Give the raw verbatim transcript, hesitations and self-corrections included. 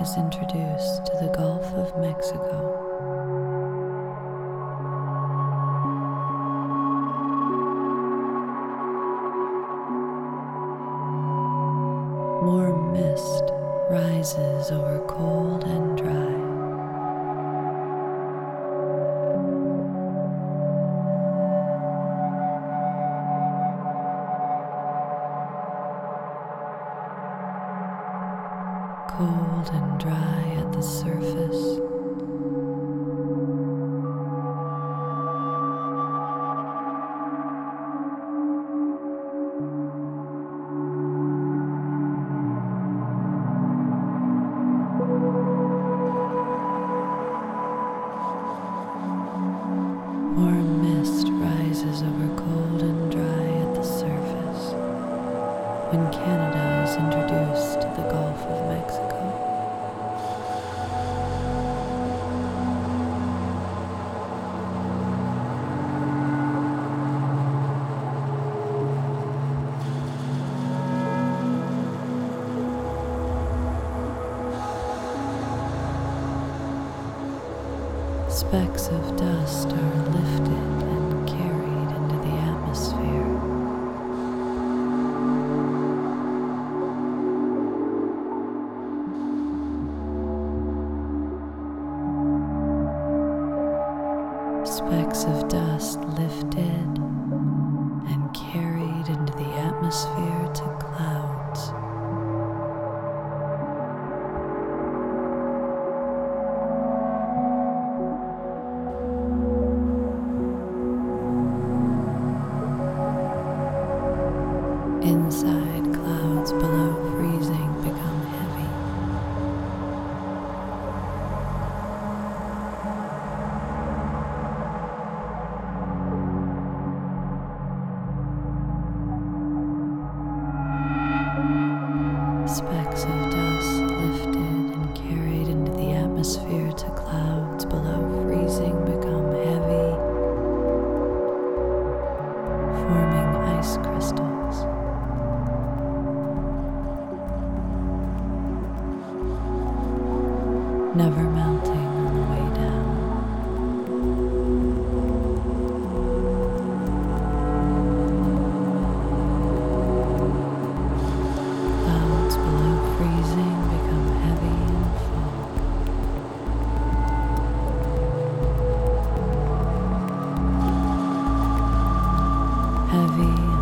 is introduced to the Gulf of Mexico. Warm mist rises over cold and dry. Cold and dry at the surface. Warm mist rises over cold and dry at the surface when Canada is introduced to the Gulf of Mexico. Specks of dust are lifted and carried into the atmosphere. Specks of dust lifted and carried into the atmosphere to clouds. Inside, clouds below freezing become heavy. Specks of dust lifted and carried into the atmosphere to clouds below freezing become heavy, forming ice crystals. Never melting on the way down. Clouds below freezing become heavy and fall. Heavy